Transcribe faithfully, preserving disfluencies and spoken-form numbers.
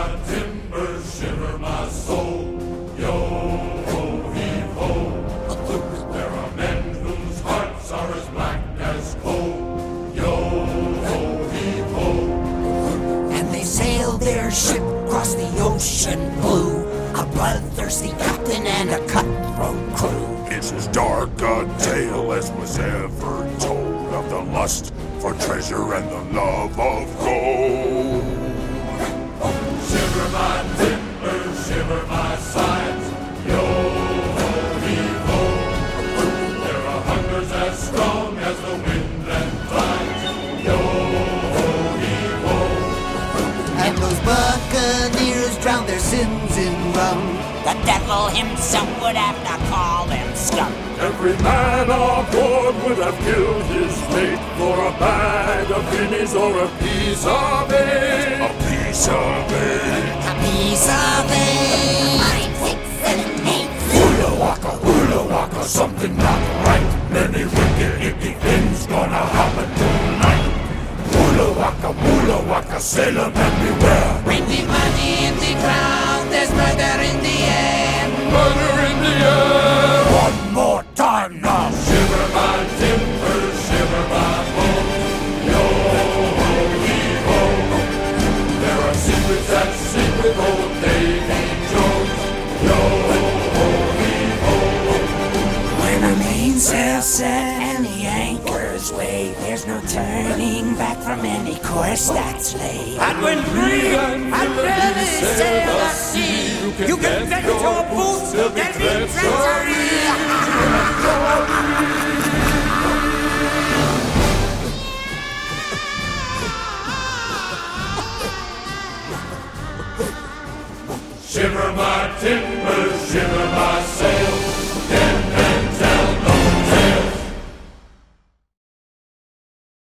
my timbers, shiver my soul. Yo ho heave ho. There are men whose hearts are as black as coal. Yo ho heave ho. And they sailed their ship across the ocean blue, a bloodthirsty captain and a cutthroat crew. It's as dark a tale as was ever told of the lust for treasure and the love of gold. Shiver my timbers, shiver my sides. Yo ho heave ho. There are hungers as strong as the wind and tides. Yo ho heave ho. And those buccaneers drowned their sins in rum. The devil himself would have to call them scum. Every man on board would have killed his mate for a bag of guineas or a piece of eight. A piece of it. A piece of eight. Five, six, seven, eight. Hula waka, hula waka, something not right. Many wicked icky things gonna happen tonight. Hula waka, hula waka, sailor man beware. Bring the money in the ground, there's murder in the air. Murder in the air. One more time now. Shiver my timbers, shiver my bones. Yo ho heave ho. There are secrets that sleep with old Davy Jones. Yo ho heave ho. When the mainsail set and the anchors weigh, there's no turning back from any course that's laid. And when free and really sail the sea, you can get your boots, they'll be treachery. Shiver my timbers, shiver